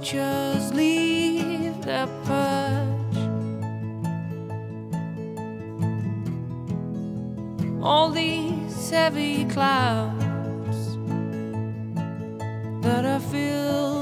just leave their perch. All these heavy clouds that are filled